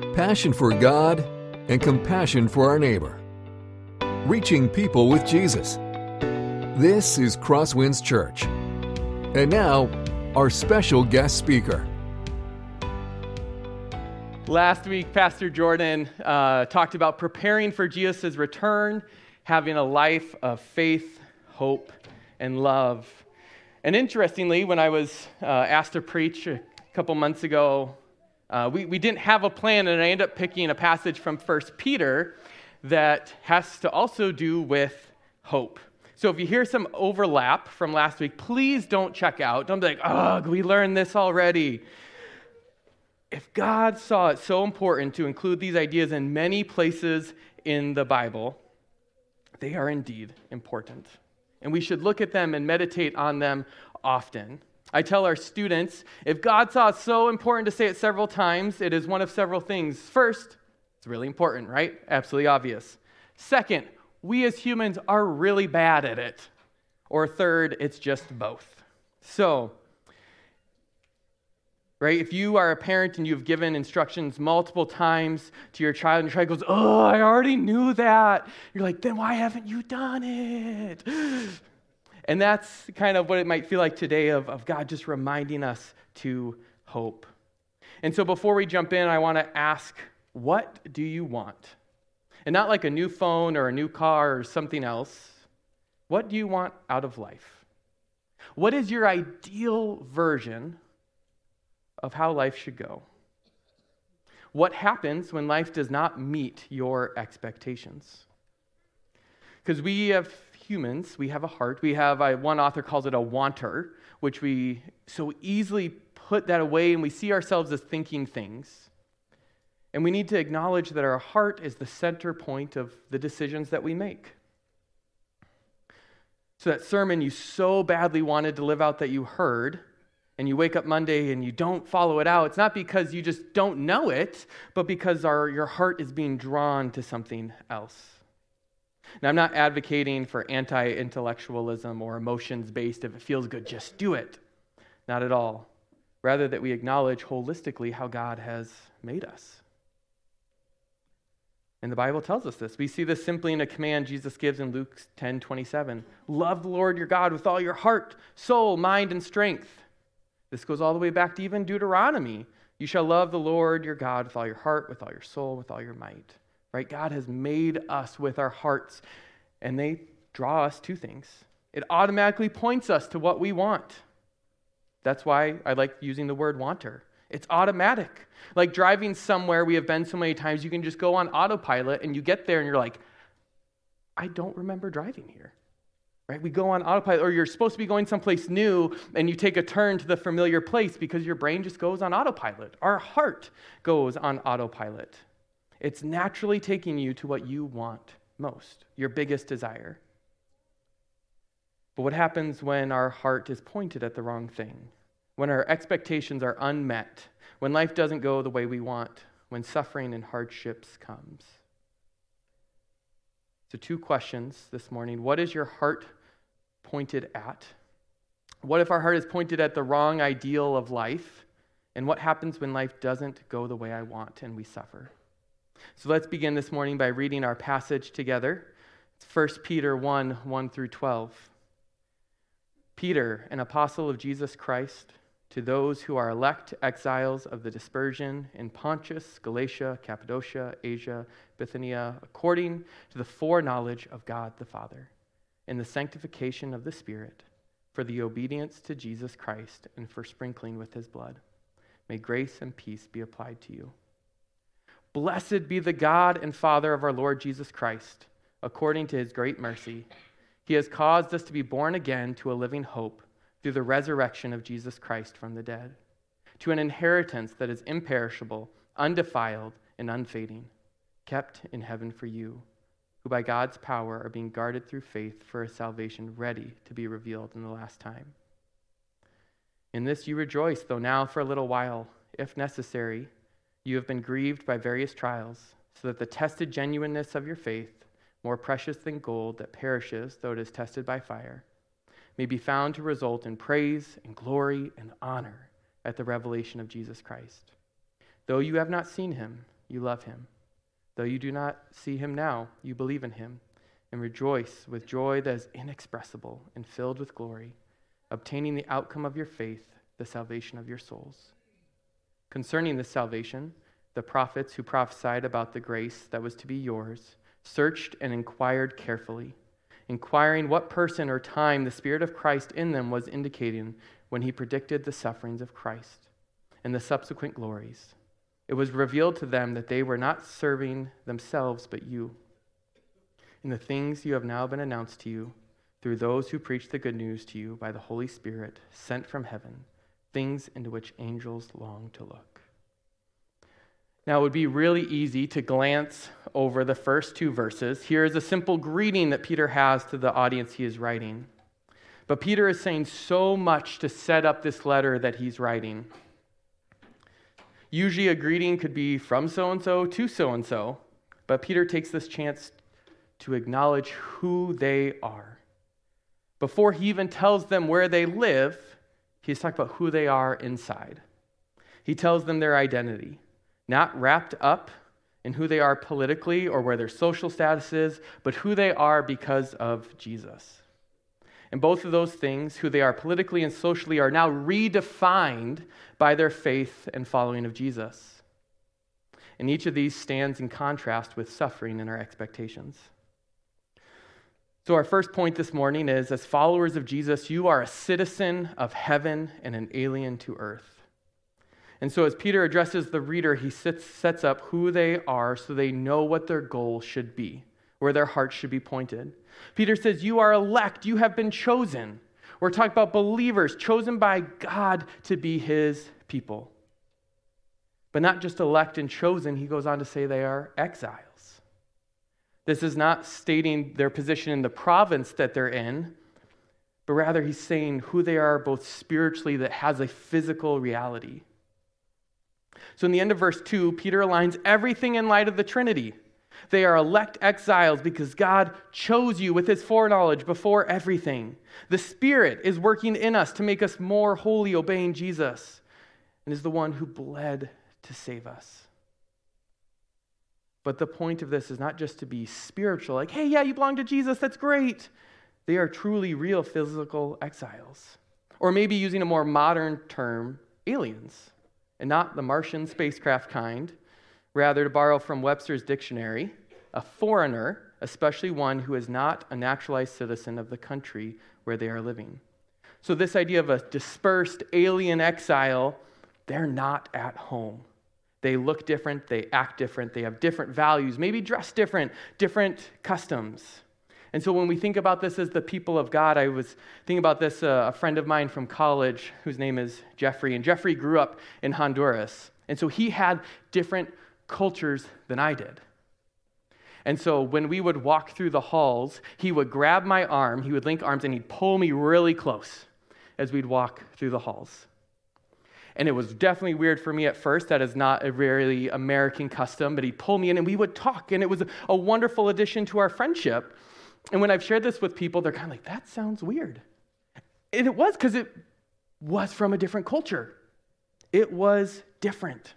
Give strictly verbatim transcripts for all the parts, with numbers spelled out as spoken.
passion for God, and compassion for our neighbor. Reaching people with Jesus. This is Crosswinds Church. And now, our special guest speaker. Last week, Pastor Jordan uh, talked about preparing for Jesus' return, having a life of faith, hope, and love. And interestingly, when I was uh, asked to preach a couple months ago, uh, we, we didn't have a plan, and I ended up picking a passage from First Peter that has to also do with hope. So if you hear some overlap from last week, please don't check out. Don't be like, ugh, we learned this already. If God saw it so important to include these ideas in many places in the Bible, they are indeed important. And we should look at them and meditate on them often. I tell our students, if God saw it so important to say it several times, it is one of several things. First, it's really important, right? Absolutely obvious. Second, we as humans are really bad at it. Or third, it's just both. So, right, if you are a parent and you've given instructions multiple times to your child, and your child goes, oh, I already knew that. You're like, then why haven't you done it? And that's kind of what it might feel like today of, of God just reminding us to hope. And so before we jump in, I want to ask, what do you want? And not like a new phone or a new car or something else. What do you want out of life? What is your ideal version of how life should go? What happens when life does not meet your expectations? Because we have humans, we have a heart. We have, a, one author calls it a wanter, which we so easily put that away and we see ourselves as thinking things. And we need to acknowledge that our heart is the center point of the decisions that we make. So that sermon you so badly wanted to live out that you heard, and you wake up Monday and you don't follow it out, it's not because you just don't know it, but because our, your heart is being drawn to something else. Now, I'm not advocating for anti-intellectualism or emotions-based, if it feels good, just do it. Not at all. Rather that we acknowledge holistically how God has made us. And the Bible tells us this. We see this simply in a command Jesus gives in Luke ten twenty-seven. Love the Lord your God with all your heart, soul, mind, and strength. This goes all the way back to even Deuteronomy. You shall love the Lord your God with all your heart, with all your soul, with all your might. Right? God has made us with our hearts, and they draw us to things. It automatically points us to what we want. That's why I like using the word wanter. It's automatic. Like driving somewhere we have been so many times, you can just go on autopilot, and you get there, and you're like, I don't remember driving here. Right? We go on autopilot, or you're supposed to be going someplace new, and you take a turn to the familiar place because your brain just goes on autopilot. Our heart goes on autopilot. It's naturally taking you to what you want most, your biggest desire. But what happens when our heart is pointed at the wrong thing? When our expectations are unmet? When life doesn't go the way we want? When suffering and hardships comes? So two questions this morning. What is your heart pointed at? What if our heart is pointed at the wrong ideal of life? And what happens when life doesn't go the way I want and we suffer? So let's begin this morning by reading our passage together. It's First Peter one, one through twelve. Peter, an apostle of Jesus Christ, to those who are elect exiles of the dispersion in Pontus, Galatia, Cappadocia, Asia, Bithynia, according to the foreknowledge of God the Father, in the sanctification of the Spirit, for the obedience to Jesus Christ and for sprinkling with his blood. May grace and peace be applied to you. Blessed be the God and Father of our Lord Jesus Christ. According to his great mercy, he has caused us to be born again to a living hope through the resurrection of Jesus Christ from the dead, to an inheritance that is imperishable, undefiled, and unfading, kept in heaven for you, who by God's power are being guarded through faith for a salvation ready to be revealed in the last time. In this you rejoice, though now for a little while, if necessary, you have been grieved by various trials, so that the tested genuineness of your faith, more precious than gold that perishes though it is tested by fire, may be found to result in praise and glory and honor at the revelation of Jesus Christ. Though you have not seen him, you love him. Though you do not see him now, you believe in him and rejoice with joy that is inexpressible and filled with glory, obtaining the outcome of your faith, the salvation of your souls. Concerning this salvation, the prophets who prophesied about the grace that was to be yours searched and inquired carefully, inquiring what person or time the Spirit of Christ in them was indicating when he predicted the sufferings of Christ and the subsequent glories. It was revealed to them that they were not serving themselves but you. In the things you have now been announced to you through those who preach the good news to you by the Holy Spirit sent from heaven, things into which angels long to look. Now, it would be really easy to glance over the first two verses. Here is a simple greeting that Peter has to the audience he is writing. But Peter is saying so much to set up this letter that he's writing. Usually a greeting could be from so-and-so to so-and-so, but Peter takes this chance to acknowledge who they are. Before he even tells them where they live, he's talking about who they are inside. He tells them their identity, not wrapped up in who they are politically or where their social status is, but who they are because of Jesus. And both of those things, who they are politically and socially, are now redefined by their faith and following of Jesus. And each of these stands in contrast with suffering and our expectations. So our first point this morning is, as followers of Jesus, you are a citizen of heaven and an alien to earth. And so as Peter addresses the reader, he sets, sets up who they are so they know what their goal should be, where their hearts should be pointed. Peter says, you are elect, you have been chosen. We're talking about believers chosen by God to be his people. But not just elect and chosen, he goes on to say they are exiles. This is not stating their position in the province that they're in, but rather he's saying who they are both spiritually that has a physical reality. So in the end of verse two, Peter aligns everything in light of the Trinity. They are elect exiles because God chose you with his foreknowledge before everything. The Spirit is working in us to make us more holy, obeying Jesus, and is the one who bled to save us. But the point of this is not just to be spiritual, like, hey, yeah, you belong to Jesus, that's great. They are truly real physical exiles. Or maybe using a more modern term, aliens, and not the Martian spacecraft kind. Rather, to borrow from Webster's dictionary, a foreigner, especially one who is not a naturalized citizen of the country where they are living. So this idea of a dispersed alien exile, they're not at home. They look different, they act different, they have different values, maybe dress different, different customs. And so when we think about this as the people of God, I was thinking about this, uh, a friend of mine from college whose name is Jeffrey, and Jeffrey grew up in Honduras. And so he had different cultures than I did. And so when we would walk through the halls, he would grab my arm, he would link arms, and he'd pull me really close as we'd walk through the halls. And it was definitely weird for me at first. That is not a really American custom, but he'd pull me in and we would talk, and it was a wonderful addition to our friendship. And when I've shared this with people, they're kind of like, that sounds weird. And it was, because it was from a different culture. It was different.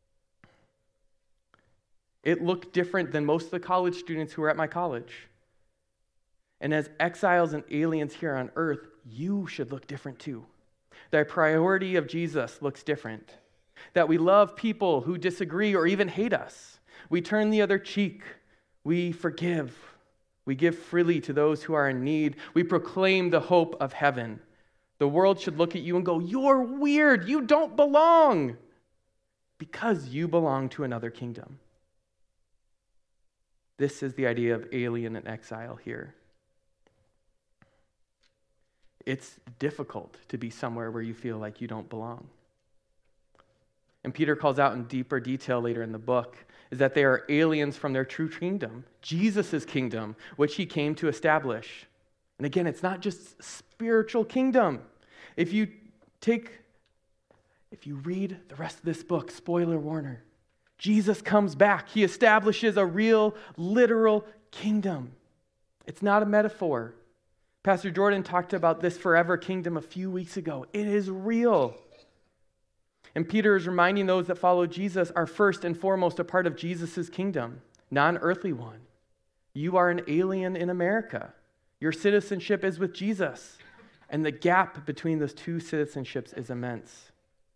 It looked different than most of the college students who were at my college. And as exiles and aliens here on earth, you should look different too. The priority of Jesus looks different. That we love people who disagree or even hate us. We turn the other cheek. We forgive. We give freely to those who are in need. We proclaim the hope of heaven. The world should look at you and go, you're weird. You don't belong. Because you belong to another kingdom. This is the idea of alien and exile here. It's difficult to be somewhere where you feel like you don't belong. And Peter calls out in deeper detail later in the book is that they are aliens from their true kingdom, Jesus' kingdom, which he came to establish. And again, it's not just spiritual kingdom. If you take, if you read the rest of this book, spoiler warner, Jesus comes back. He establishes a real, literal kingdom. It's not a metaphor. Pastor Jordan talked about this forever kingdom a few weeks ago. It is real. And Peter is reminding those that follow Jesus are first and foremost a part of Jesus' kingdom, not an earthly one. You are an alien in America. Your citizenship is with Jesus. And the gap between those two citizenships is immense.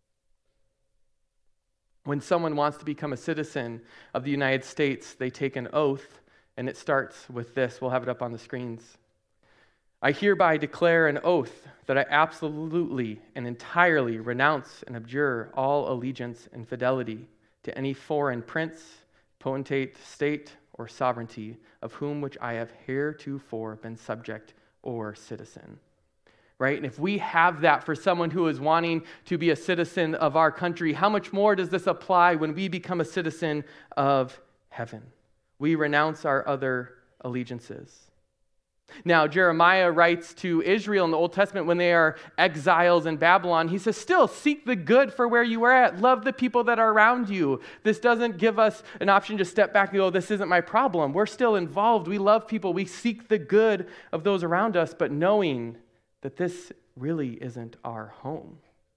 When someone wants to become a citizen of the United States, they take an oath, and it starts with this. We'll have it up on the screens. I hereby declare an oath that I absolutely and entirely renounce and abjure all allegiance and fidelity to any foreign prince, potentate, state, or sovereignty of whom which I have heretofore been subject or citizen. Right? And if we have that for someone who is wanting to be a citizen of our country, how much more does this apply when we become a citizen of heaven? We renounce our other allegiances. Now, Jeremiah writes to Israel in the Old Testament when they are exiles in Babylon. He says, still seek the good for where you are at. Love the people that are around you. This doesn't give us an option to step back and go, this isn't my problem. We're still involved. We love people. We seek the good of those around us, but knowing that this really isn't our home.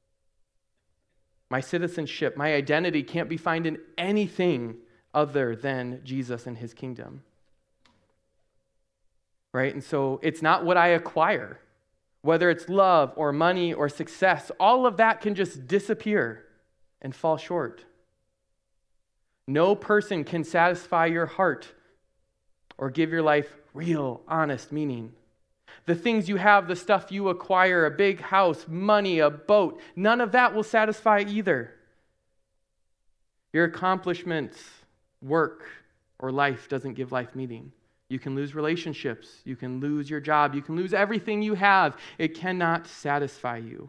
My citizenship, my identity can't be found in anything other than Jesus and his kingdom. Right? And so it's not what I acquire, whether it's love or money or success, all of that can just disappear and fall short. No person can satisfy your heart or give your life real, honest meaning. The things you have, the stuff you acquire, a big house, money, a boat, none of that will satisfy either. Your accomplishments, work, or life doesn't give life meaning. You can lose relationships. You can lose your job. You can lose everything you have. It cannot satisfy you.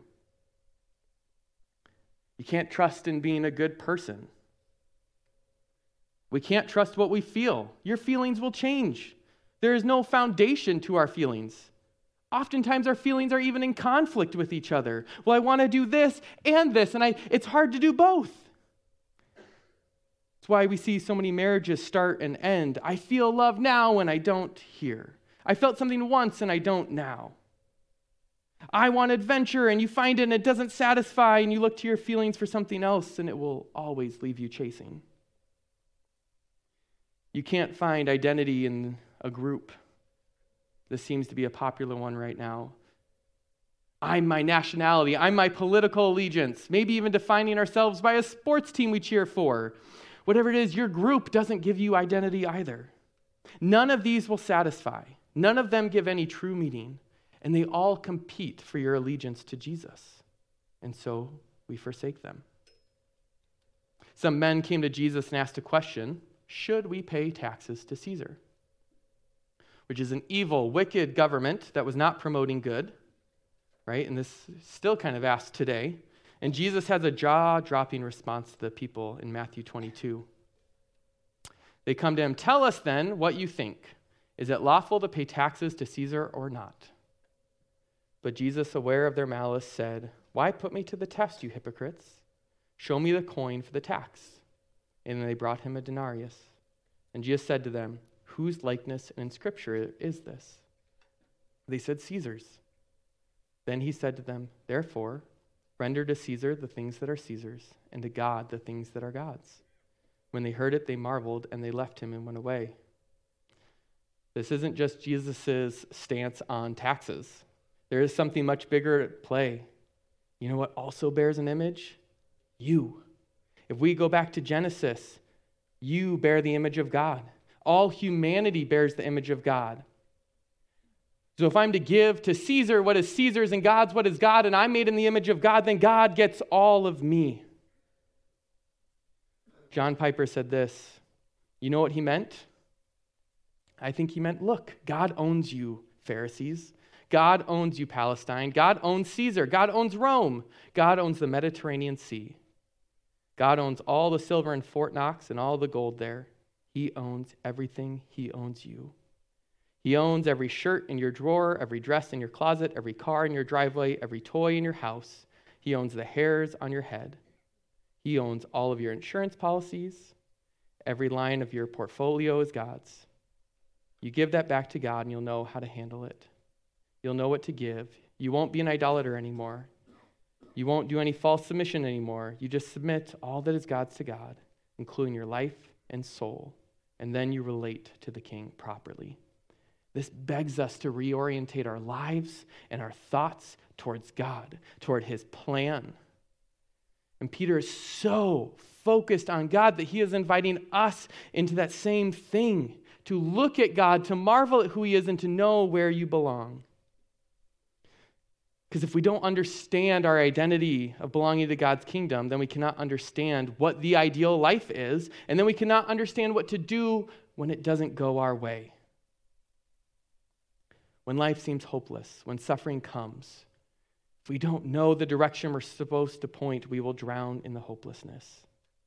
You can't trust in being a good person. We can't trust what we feel. Your feelings will change. There is no foundation to our feelings. Oftentimes our feelings are even in conflict with each other. Well, I want to do this and this, and I, it's hard to do both. That's why we see so many marriages start and end. I feel love now and I don't here. I felt something once and I don't now. I want adventure and you find it and it doesn't satisfy, and you look to your feelings for something else and it will always leave you chasing. You can't find identity in a group. This seems to be a popular one right now. I'm my nationality. I'm my political allegiance. Maybe even defining ourselves by a sports team we cheer for. Whatever it is, your group doesn't give you identity either. None of these will satisfy. None of them give any true meaning. And they all compete for your allegiance to Jesus. And so we forsake them. Some men came to Jesus and asked a question: should we pay taxes to Caesar? Which is an evil, wicked government that was not promoting good, right? And this is still kind of asked today. And Jesus has a jaw-dropping response to the people in Matthew twenty-two. They come to him, tell us then what you think. Is it lawful to pay taxes to Caesar or not? But Jesus, aware of their malice, said, why put me to the test, you hypocrites? Show me the coin for the tax. And they brought him a denarius. And Jesus said to them, whose likeness and inscription is this? They said, Caesar's. Then he said to them, therefore, render to Caesar the things that are Caesar's, and to God the things that are God's. When they heard it, they marveled, and they left him and went away. This isn't just Jesus' stance on taxes. There is something much bigger at play. You know what also bears an image? You. If we go back to Genesis, you bear the image of God. All humanity bears the image of God. So if I'm to give to Caesar what is Caesar's and God's what is God, and I'm made in the image of God, then God gets all of me. John Piper said this. You know what he meant? I think he meant, look, God owns you, Pharisees. God owns you, Palestine. God owns Caesar. God owns Rome. God owns the Mediterranean Sea. God owns all the silver in Fort Knox and all the gold there. He owns everything. He owns you. He owns every shirt in your drawer, every dress in your closet, every car in your driveway, every toy in your house. He owns the hairs on your head. He owns all of your insurance policies. Every line of your portfolio is God's. You give that back to God and you'll know how to handle it. You'll know what to give. You won't be an idolater anymore. You won't do any false submission anymore. You just submit all that is God's to God, including your life and soul, and then you relate to the King properly. This begs us to reorientate our lives and our thoughts towards God, toward his plan. And Peter is so focused on God that he is inviting us into that same thing, to look at God, to marvel at who he is, and to know where you belong. Because if we don't understand our identity of belonging to God's kingdom, then we cannot understand what the ideal life is, and then we cannot understand what to do when it doesn't go our way. When life seems hopeless, when suffering comes, if we don't know the direction we're supposed to point, we will drown in the hopelessness.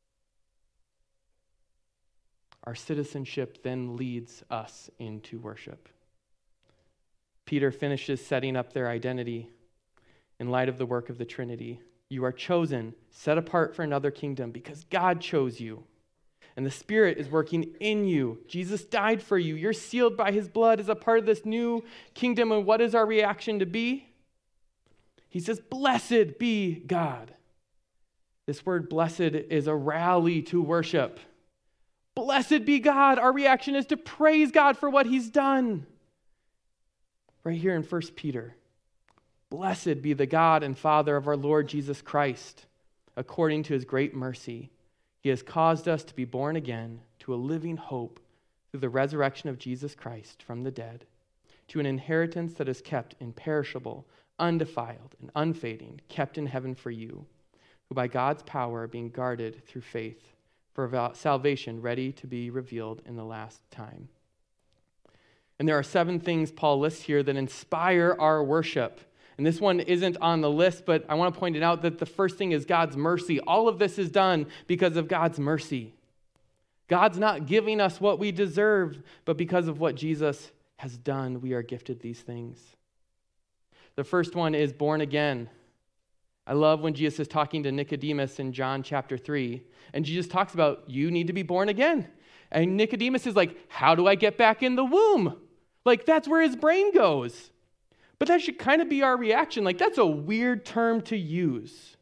Our citizenship then leads us into worship. Peter finishes setting up their identity in light of the work of the Trinity. You are chosen, set apart for another kingdom because God chose you. And the Spirit is working in you. Jesus died for you. You're sealed by his blood as a part of this new kingdom. And what is our reaction to be? He says, blessed be God. This word blessed is a rally to worship. Blessed be God. Our reaction is to praise God for what he's done. Right here in First Peter. Blessed be the God and Father of our Lord Jesus Christ. According to his great mercy, he has caused us to be born again to a living hope through the resurrection of Jesus Christ from the dead, to an inheritance that is kept imperishable, undefiled, and unfading, kept in heaven for you, who by God's power are being guarded through faith for salvation ready to be revealed in the last time. And there are seven things Paul lists here that inspire our worship. And this one isn't on the list, but I want to point it out that the first thing is God's mercy. All of this is done because of God's mercy. God's not giving us what we deserve, but because of what Jesus has done, we are gifted these things. The first one is born again. I love when Jesus is talking to Nicodemus in John chapter three, and Jesus talks about, you need to be born again. And Nicodemus is like, how do I get back in the womb? Like, that's where his brain goes. But that should kind of be our reaction. Like, that's a weird term to use.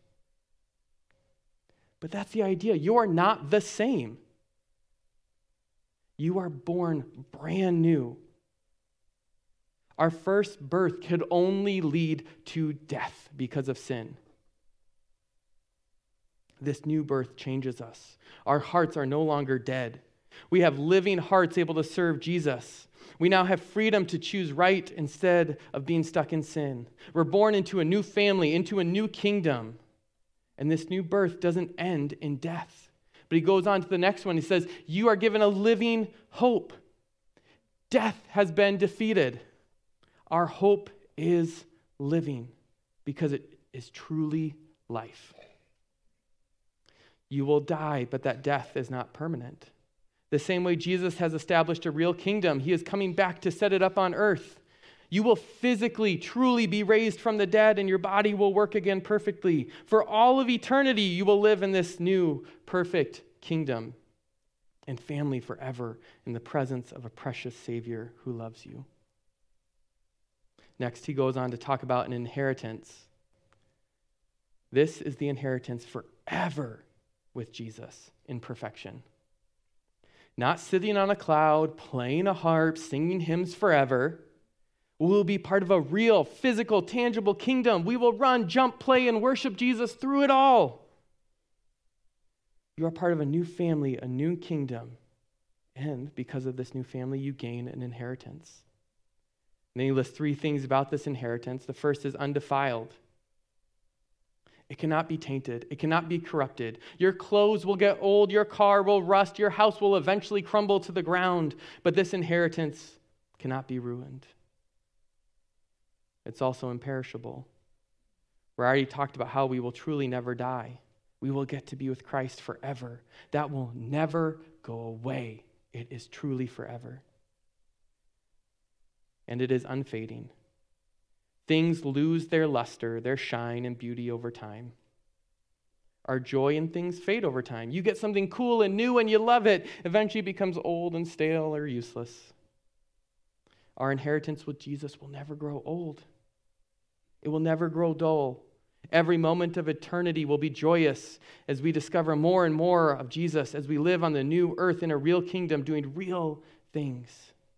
But that's the idea. You are not the same. You are born brand new. Our first birth could only lead to death because of sin. This new birth changes us. Our hearts are no longer dead. We have living hearts able to serve Jesus. We now have freedom to choose right instead of being stuck in sin. We're born into a new family, into a new kingdom. And this new birth doesn't end in death. But he goes on to the next one. He says, you are given a living hope. Death has been defeated. Our hope is living because it is truly life. You will die, but that death is not permanent. The same way Jesus has established a real kingdom, he is coming back to set it up on earth. You will physically, truly be raised from the dead, and your body will work again perfectly. For all of eternity, you will live in this new, perfect kingdom and family forever in the presence of a precious Savior who loves you. Next, he goes on to talk about an inheritance. This is the inheritance forever with Jesus in perfection. Not sitting on a cloud, playing a harp, singing hymns forever. We will be part of a real, physical, tangible kingdom. We will run, jump, play, and worship Jesus through it all. You are part of a new family, a new kingdom. And because of this new family, you gain an inheritance. And then he lists three things about this inheritance. The first is undefiled. It cannot be tainted. It cannot be corrupted. Your clothes will get old. Your car will rust. Your house will eventually crumble to the ground. But this inheritance cannot be ruined. It's also imperishable. We already talked about how we will truly never die. We will get to be with Christ forever. That will never go away. It is truly forever. And it is unfading. Things lose their luster, their shine, and beauty over time. Our joy in things fade over time. You get something cool and new and you love it. Eventually it becomes old and stale or useless. Our inheritance with Jesus will never grow old. It will never grow dull. Every moment of eternity will be joyous as we discover more and more of Jesus, as we live on the new earth in a real kingdom doing real things.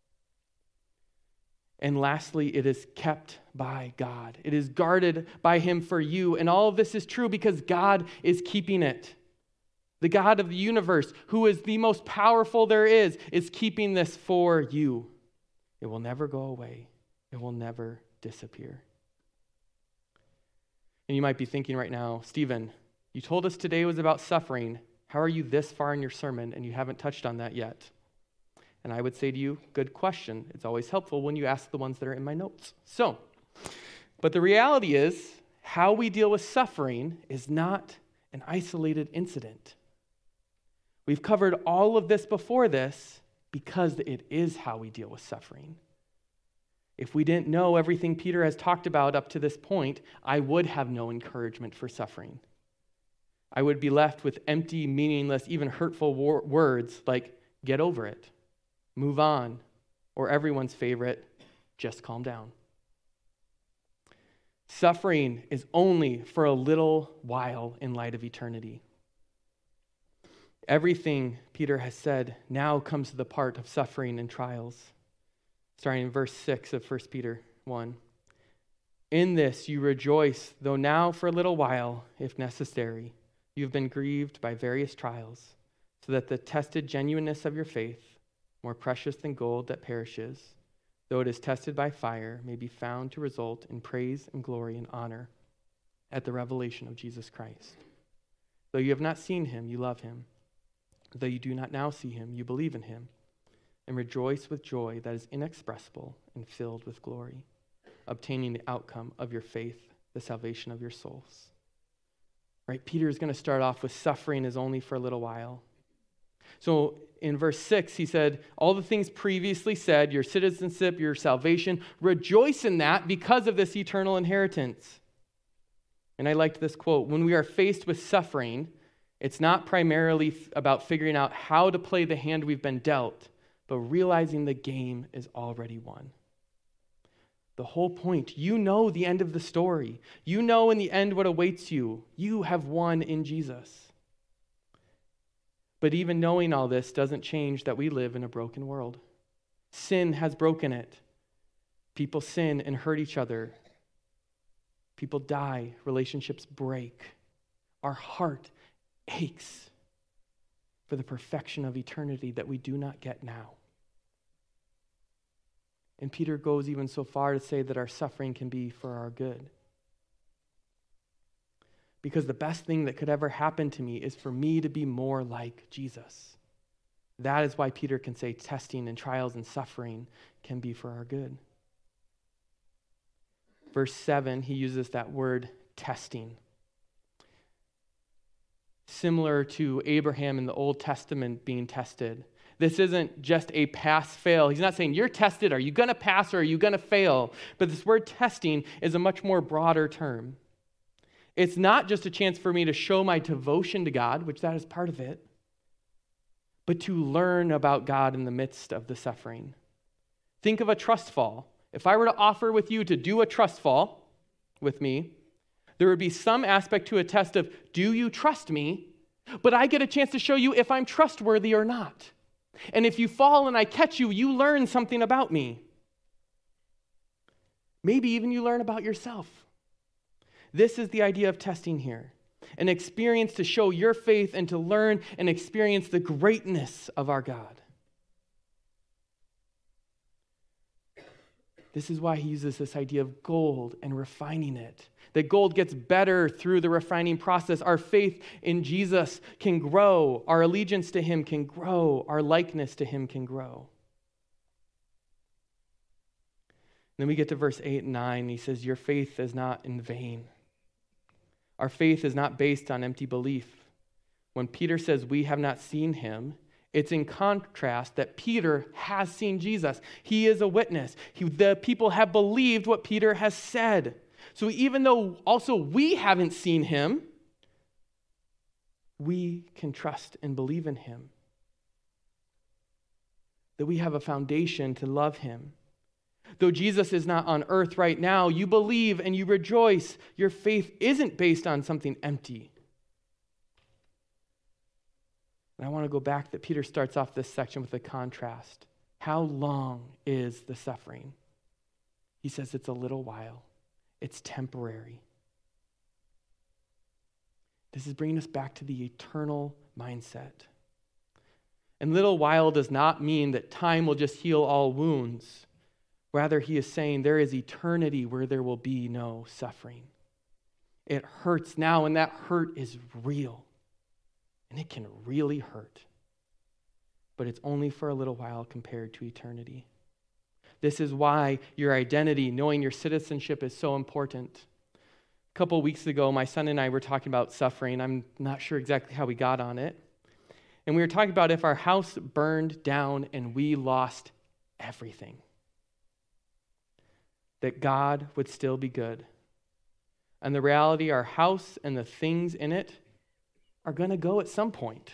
And lastly, it is kept by God. It is guarded by him for you. And all of this is true because God is keeping it. The God of the universe, who is the most powerful there is, is keeping this for you. It will never go away. It will never disappear. And you might be thinking right now, Stephen, you told us today was about suffering. How are you this far in your sermon and you haven't touched on that yet? And I would say to you, good question. It's always helpful when you ask the ones that are in my notes. So, but the reality is, how we deal with suffering is not an isolated incident. We've covered all of this before this because it is how we deal with suffering. If we didn't know everything Peter has talked about up to this point, I would have no encouragement for suffering. I would be left with empty, meaningless, even hurtful wor- words like, get over it, move on, or everyone's favorite, just calm down. Suffering is only for a little while in light of eternity. Everything Peter has said now comes to the part of suffering and trials. Starting in verse six of First Peter one. In this you rejoice, though now for a little while, if necessary, you have been grieved by various trials, so that the tested genuineness of your faith, more precious than gold that perishes, though it is tested by fire, may be found to result in praise and glory and honor at the revelation of Jesus Christ. Though you have not seen him, you love him. Though you do not now see him, you believe in him, and rejoice with joy that is inexpressible and filled with glory, obtaining the outcome of your faith, the salvation of your souls. Right? Peter is going to start off with suffering is only for a little while. So in verse six, he said, all the things previously said, your citizenship, your salvation, rejoice in that because of this eternal inheritance. And I liked this quote, when we are faced with suffering, it's not primarily f- about figuring out how to play the hand we've been dealt, but realizing the game is already won. The whole point, you know the end of the story. You know in the end what awaits you. You have won in Jesus. But even knowing all this doesn't change that we live in a broken world. Sin has broken it. People sin and hurt each other. People die. Relationships break. Our heart aches for the perfection of eternity that we do not get now. And Peter goes even so far to say that our suffering can be for our good. Because the best thing that could ever happen to me is for me to be more like Jesus. That is why Peter can say testing and trials and suffering can be for our good. Verse seven, he uses that word testing. Similar to Abraham in the Old Testament being tested. This isn't just a pass-fail. He's not saying, you're tested. Are you going to pass or are you going to fail? But this word testing is a much more broader term. It's not just a chance for me to show my devotion to God, which that is part of it, but to learn about God in the midst of the suffering. Think of a trust fall. If I were to offer with you to do a trust fall with me, there would be some aspect to a test of, do you trust me? But I get a chance to show you if I'm trustworthy or not. And if you fall and I catch you, you learn something about me. Maybe even you learn about yourself. This is the idea of testing here. An experience to show your faith and to learn and experience the greatness of our God. This is why he uses this idea of gold and refining it. That gold gets better through the refining process. Our faith in Jesus can grow. Our allegiance to him can grow. Our likeness to him can grow. Then we get to verse eight and nine. And he says, your faith is not in vain. Our faith is not based on empty belief. When Peter says we have not seen him, it's in contrast that Peter has seen Jesus. He is a witness. He, the people have believed what Peter has said. So even though also we haven't seen him, we can trust and believe in him. That we have a foundation to love him. Though Jesus is not on earth right now, you believe and you rejoice. Your faith isn't based on something empty. And I want to go back that Peter starts off this section with a contrast. How long is the suffering? He says it's a little while. It's temporary. This is bringing us back to the eternal mindset. And little while does not mean that time will just heal all wounds. Rather, he is saying there is eternity where there will be no suffering. It hurts now, and that hurt is real. And it can really hurt. But it's only for a little while compared to eternity. This is why your identity, knowing your citizenship, is so important. A couple weeks ago, my son and I were talking about suffering. I'm not sure exactly how we got on it. And we were talking about if our house burned down and we lost everything, that God would still be good. And the reality, our house and the things in it are going to go at some point.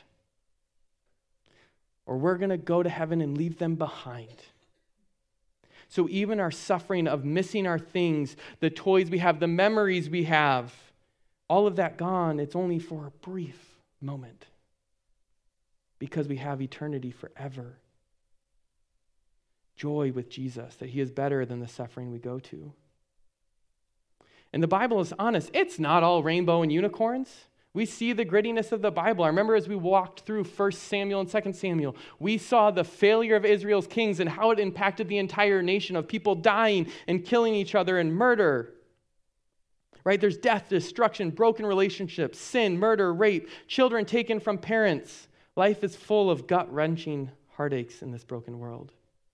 Or we're going to go to heaven and leave them behind. So even our suffering of missing our things, the toys we have, the memories we have, all of that gone, it's only for a brief moment. Because we have eternity forever. Joy with Jesus, that he is better than the suffering we go to. And the Bible is honest. It's not all rainbow and unicorns. We see the grittiness of the Bible. I remember as we walked through First Samuel and Second Samuel, we saw the failure of Israel's kings and how it impacted the entire nation of people dying and killing each other and murder. Right? There's death, destruction, broken relationships, sin, murder, rape, children taken from parents. Life is full of gut-wrenching heartaches in this broken world.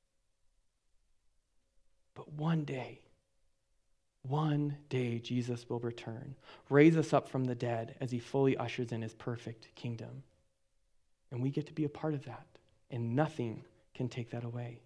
But one day, one day Jesus will return, raise us up from the dead as he fully ushers in his perfect kingdom. And we get to be a part of that, and nothing can take that away.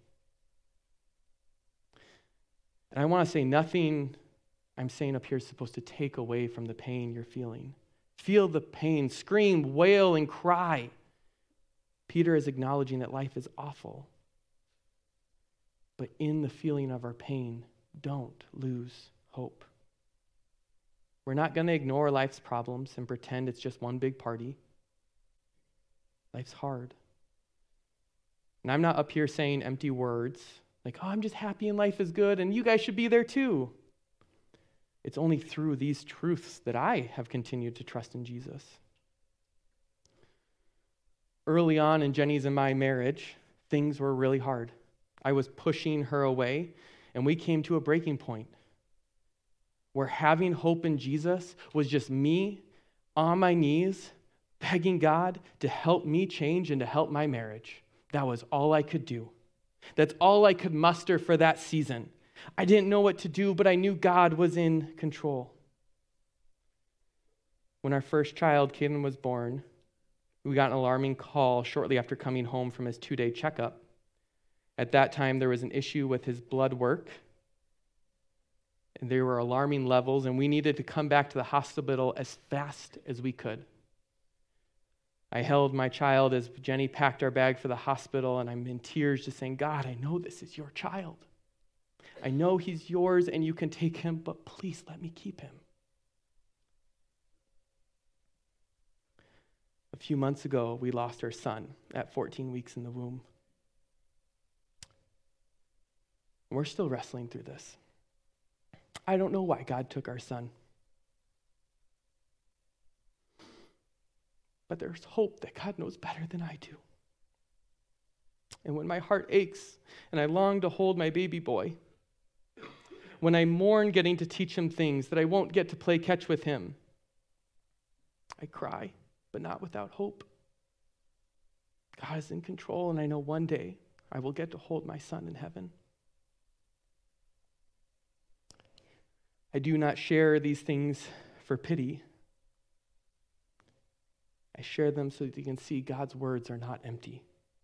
And I want to say nothing I'm saying up here is supposed to take away from the pain you're feeling. Feel the pain, scream, wail, and cry. Peter is acknowledging that life is awful. But in the feeling of our pain, don't lose hope. We're not going to ignore life's problems and pretend it's just one big party. Life's hard. And I'm not up here saying empty words like, oh, I'm just happy and life is good and you guys should be there too. It's only through these truths that I have continued to trust in Jesus. Early on in Jenny's and my marriage, things were really hard. I was pushing her away, and we came to a breaking point where having hope in Jesus was just me on my knees, begging God to help me change and to help my marriage. That was all I could do. That's all I could muster for that season. I didn't know what to do, but I knew God was in control. When our first child, Caden, was born, we got an alarming call shortly after coming home from his two-day checkup. At that time, there was an issue with his blood work, and there were alarming levels, and we needed to come back to the hospital as fast as we could. I held my child as Jenny packed our bag for the hospital, and I'm in tears just saying, God, I know this is your child. I know he's yours, and you can take him, but please let me keep him. A few months ago, we lost our son at fourteen weeks in the womb. We're still wrestling through this. I don't know why God took our son. But there's hope that God knows better than I do. And when my heart aches and I long to hold my baby boy, when I mourn getting to teach him things that I won't get to play catch with him, I cry, but not without hope. God is in control, and I know one day I will get to hold my son in heaven. I do not share these things for pity. I share them so that you can see God's words are not empty.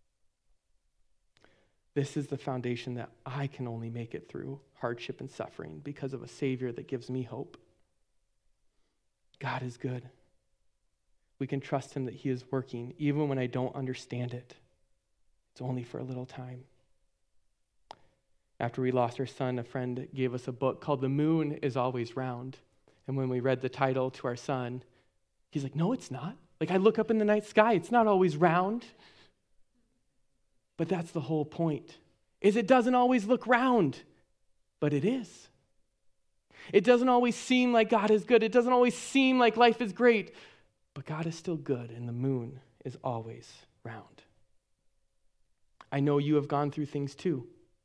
This is the foundation that I can only make it through hardship and suffering because of a Savior that gives me hope. God is good. We can trust him that he is working even when I don't understand it. It's only for a little time. After we lost our son, a friend gave us a book called The Moon is Always Round. And when we read the title to our son, he's like, no, it's not. Like, I look up in the night sky, it's not always round. But that's the whole point, is it doesn't always look round, but it is. It doesn't always seem like God is good. It doesn't always seem like life is great, but God is still good, and the moon is always round. I know you have gone through things too.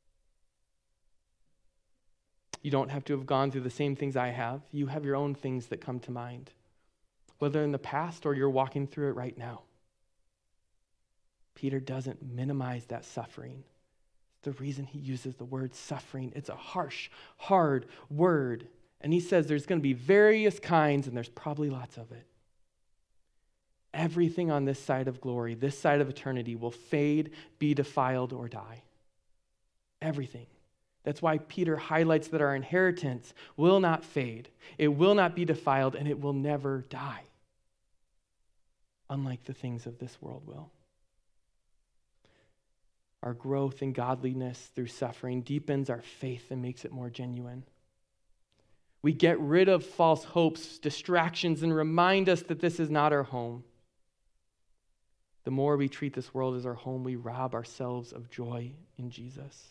You don't have to have gone through the same things I have. You have your own things that come to mind, whether in the past or you're walking through it right now. Peter doesn't minimize that suffering. The reason he uses the word suffering, it's a harsh, hard word. And he says there's going to be various kinds, and there's probably lots of it. Everything on this side of glory, this side of eternity, will fade, be defiled, or die. Everything. That's why Peter highlights that our inheritance will not fade, it will not be defiled, and it will never die, unlike the things of this world will. Our growth in godliness through suffering deepens our faith and makes it more genuine. We get rid of false hopes, distractions, and remind us that this is not our home. The more we treat this world as our home, we rob ourselves of joy in Jesus.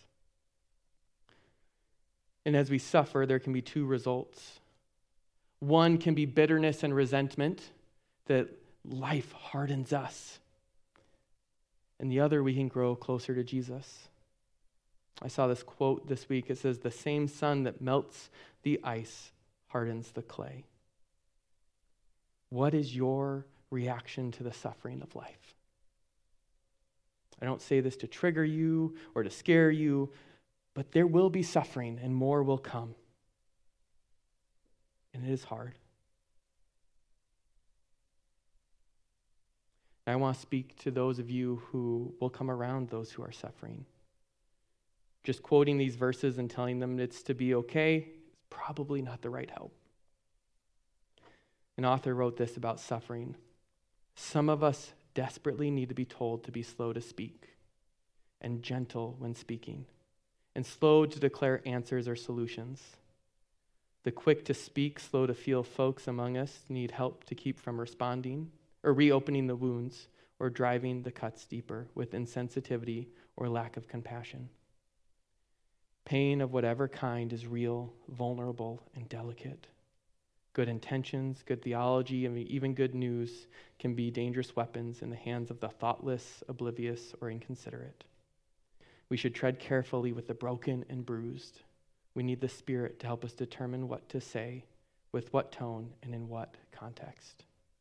And as we suffer, there can be two results. One can be bitterness and resentment, that life hardens us. And the other, we can grow closer to Jesus. I saw this quote this week. It says, the same sun that melts the ice hardens the clay. What is your reaction to the suffering of life? I don't say this to trigger you or to scare you, but there will be suffering and more will come. And it is hard. I want to speak to those of you who will come around those who are suffering. Just quoting these verses and telling them it's to be okay is probably not the right help. An author wrote this about suffering. Some of us desperately need to be told to be slow to speak and gentle when speaking, and slow to declare answers or solutions. The quick to speak, slow to feel folks among us need help to keep from responding or reopening the wounds or driving the cuts deeper with insensitivity or lack of compassion. Pain of whatever kind is real, vulnerable, and delicate. Good intentions, good theology, and even good news can be dangerous weapons in the hands of the thoughtless, oblivious, or inconsiderate. We should tread carefully with the broken and bruised. We need the Spirit to help us determine what to say, with what tone, and in what context.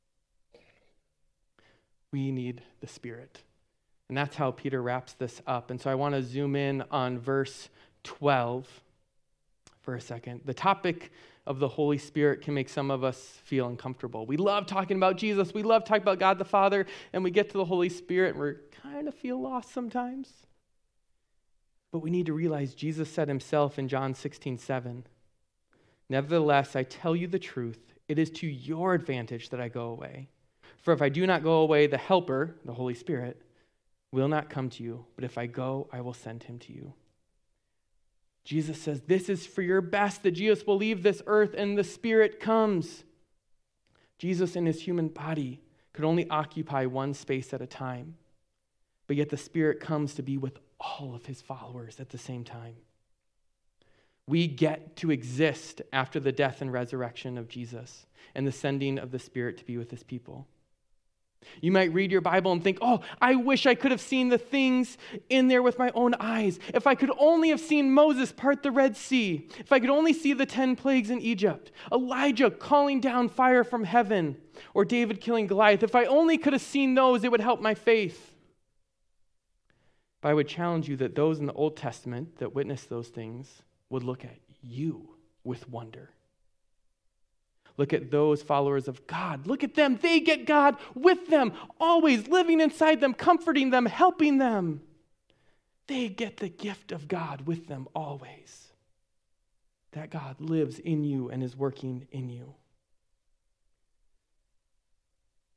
We need the Spirit. And that's how Peter wraps this up. And so I want to zoom in on verse twelve for a second. The topic of the Holy Spirit can make some of us feel uncomfortable. We love talking about Jesus. We love talking about God the Father. And we get to the Holy Spirit and we kind of feel lost sometimes. But we need to realize Jesus said himself in John sixteen seven, nevertheless, I tell you the truth, it is to your advantage that I go away. For if I do not go away, the Helper, the Holy Spirit, will not come to you. But if I go, I will send him to you. Jesus says this is for your best, that Jesus will leave this earth and the Spirit comes. Jesus in his human body could only occupy one space at a time. But yet the Spirit comes to be with all of his followers at the same time. We get to exist after the death and resurrection of Jesus and the sending of the Spirit to be with his people. You might read your Bible and think, oh, I wish I could have seen the things in there with my own eyes. If I could only have seen Moses part the Red Sea. If I could only see the ten plagues in Egypt. Elijah calling down fire from heaven. Or David killing Goliath. If I only could have seen those, it would help my faith. But I would challenge you that those in the Old Testament that witnessed those things would look at you with wonder. Look at those followers of God. Look at them. They get God with them, always living inside them, comforting them, helping them. They get the gift of God with them always. That God lives in you and is working in you.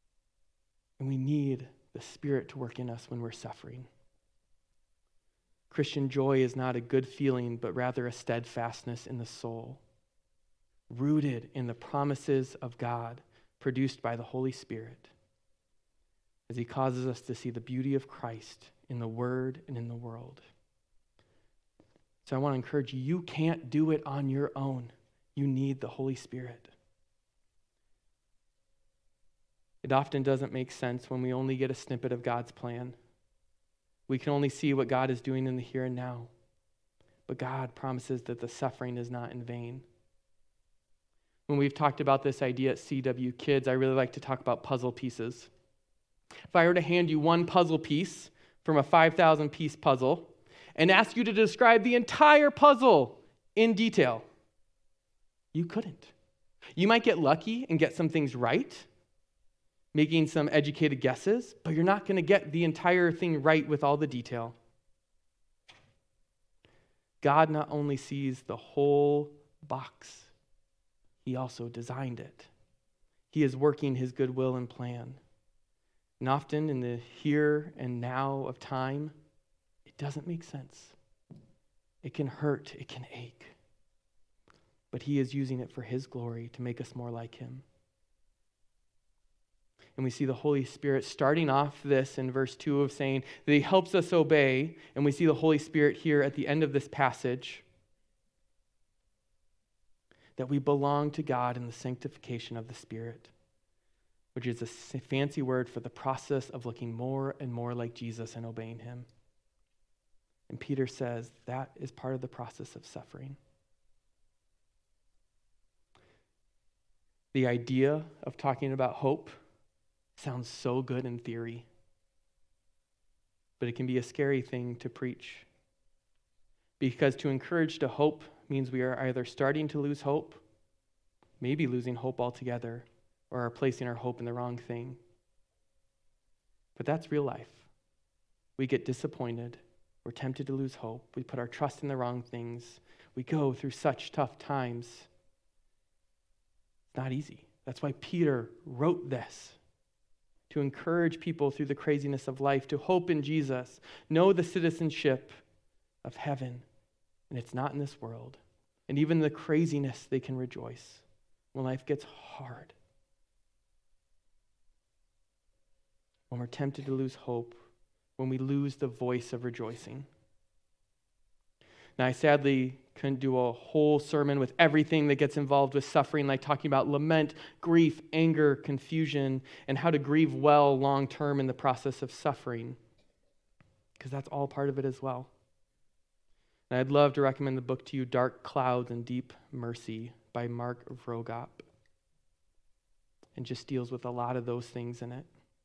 And we need the Spirit to work in us when we're suffering. Christian joy is not a good feeling, but rather a steadfastness in the soul, rooted in the promises of God, produced by the Holy Spirit, as he causes us to see the beauty of Christ in the Word and in the world. So I want to encourage you, you can't do it on your own. You need the Holy Spirit. It often doesn't make sense when we only get a snippet of God's plan. We can only see what God is doing in the here and now. But God promises that the suffering is not in vain. When we've talked about this idea at C W Kids, I really like to talk about puzzle pieces. If I were to hand you one puzzle piece from a five thousand piece puzzle and ask you to describe the entire puzzle in detail, you couldn't. You might get lucky and get some things right, making some educated guesses, but you're not going to get the entire thing right with all the detail. God not only sees the whole box, he also designed it. He is working his goodwill and plan. And often in the here and now of time, it doesn't make sense. It can hurt, it can ache. But he is using it for his glory to make us more like him. And we see the Holy Spirit starting off this in verse two of saying that he helps us obey. And we see the Holy Spirit here at the end of this passage, that we belong to God in the sanctification of the Spirit, which is a fancy word for the process of looking more and more like Jesus and obeying him. And Peter says that is part of the process of suffering. The idea of talking about hope sounds so good in theory, but it can be a scary thing to preach. Because to encourage to hope means we are either starting to lose hope, maybe losing hope altogether, or are placing our hope in the wrong thing. But that's real life. We get disappointed. We're tempted to lose hope. We put our trust in the wrong things. We go through such tough times. It's not easy. That's why Peter wrote this, to encourage people through the craziness of life, to hope in Jesus, know the citizenship of heaven, and it's not in this world. And even the craziness, they can rejoice when life gets hard. When we're tempted to lose hope, when we lose the voice of rejoicing. Now, I sadly couldn't do a whole sermon with everything that gets involved with suffering, like talking about lament, grief, anger, confusion, and how to grieve well long-term in the process of suffering, because that's all part of it as well. And I'd love to recommend the book to you, Dark Clouds and Deep Mercy by Mark Vroegop. And just deals with a lot of those things in it.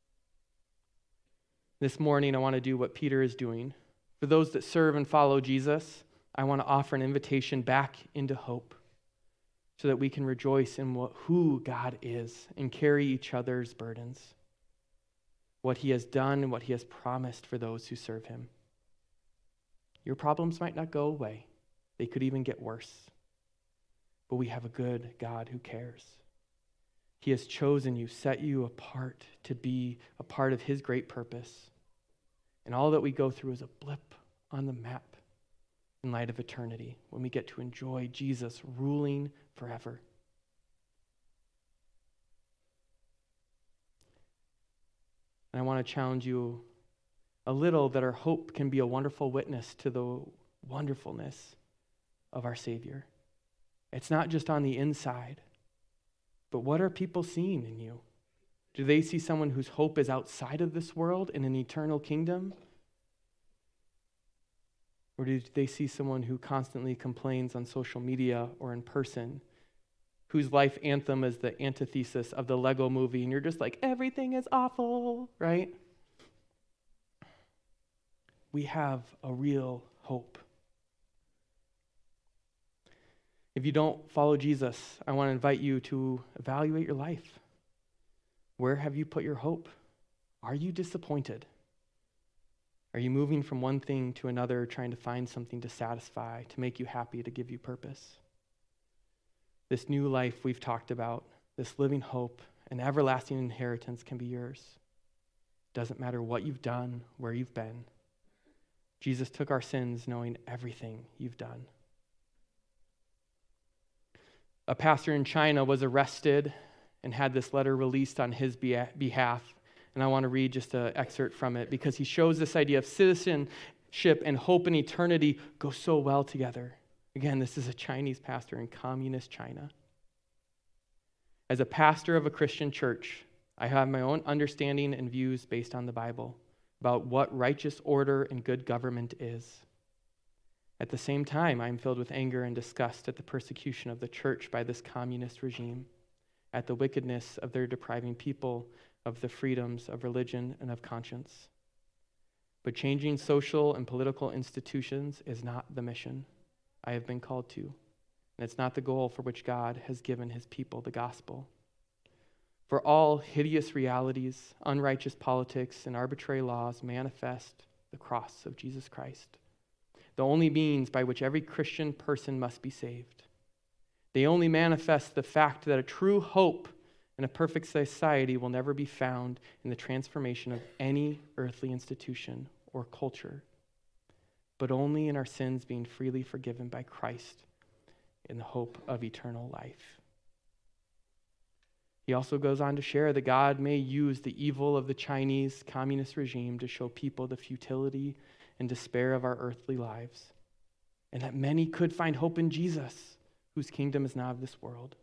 This morning, I want to do what Peter is doing. For those that serve and follow Jesus, I want to offer an invitation back into hope so that we can rejoice in what, who God is and carry each other's burdens, what he has done and what he has promised for those who serve him. Your problems might not go away. They could even get worse. But we have a good God who cares. He has chosen you, set you apart to be a part of his great purpose. And all that we go through is a blip on the map in light of eternity, when we get to enjoy Jesus ruling forever. And I want to challenge you a little that our hope can be a wonderful witness to the wonderfulness of our Savior. It's not just on the inside, but what are people seeing in you? Do they see someone whose hope is outside of this world in an eternal kingdom? Or do they see someone who constantly complains on social media or in person, whose life anthem is the antithesis of the Lego movie, and you're just like, everything is awful, right? We have a real hope. If you don't follow Jesus, I want to invite you to evaluate your life. Where have you put your hope? Are you disappointed? Are you moving from one thing to another, trying to find something to satisfy, to make you happy, to give you purpose? This new life we've talked about, this living hope, an everlasting inheritance can be yours. Doesn't matter what you've done, where you've been. Jesus took our sins knowing everything you've done. A pastor in China was arrested and had this letter released on his behalf. And I want to read just an excerpt from it because he shows this idea of citizenship and hope in eternity go so well together. Again, this is a Chinese pastor in communist China. As a pastor of a Christian church, I have my own understanding and views based on the Bible about what righteous order and good government is. At the same time, I am filled with anger and disgust at the persecution of the church by this communist regime, at the wickedness of their depriving people of the freedoms of religion and of conscience. But changing social and political institutions is not the mission I have been called to, and it's not the goal for which God has given his people the gospel. For all hideous realities, unrighteous politics, and arbitrary laws manifest the cross of Jesus Christ, the only means by which every Christian person must be saved. They only manifest the fact that a true hope and a perfect society will never be found in the transformation of any earthly institution or culture, but only in our sins being freely forgiven by Christ in the hope of eternal life. He also goes on to share that God may use the evil of the Chinese communist regime to show people the futility and despair of our earthly lives, and that many could find hope in Jesus, whose kingdom is not of this world.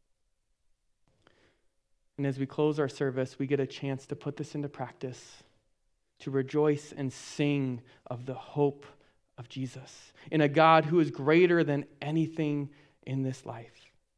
And as we close our service, we get a chance to put this into practice, to rejoice and sing of the hope of Jesus in a God who is greater than anything in this life.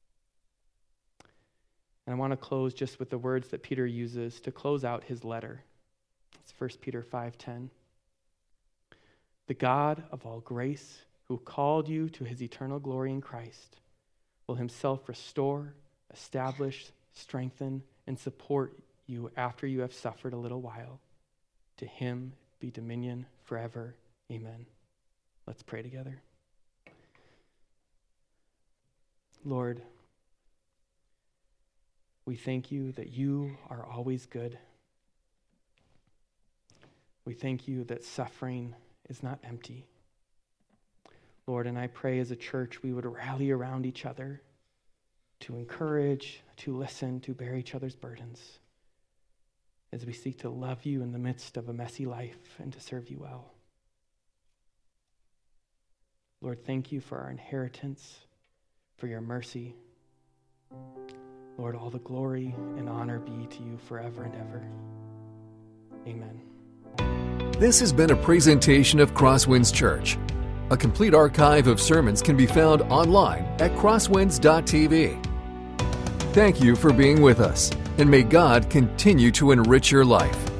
And I want to close just with the words that Peter uses to close out his letter. It's First Peter five ten. The God of all grace, who called you to his eternal glory in Christ, will himself restore, establish, strengthen, and support you after you have suffered a little while. To him be dominion forever. Amen. Let's pray together. Lord, we thank you that you are always good. We thank you that suffering is not empty. Lord, and I pray as a church we would rally around each other to encourage, to listen, to bear each other's burdens as we seek to love you in the midst of a messy life and to serve you well. Lord, thank you for our inheritance, for your mercy. Lord, all the glory and honor be to you forever and ever. Amen. This has been a presentation of Crosswinds Church. A complete archive of sermons can be found online at crosswinds dot t v. Thank you for being with us, and may God continue to enrich your life.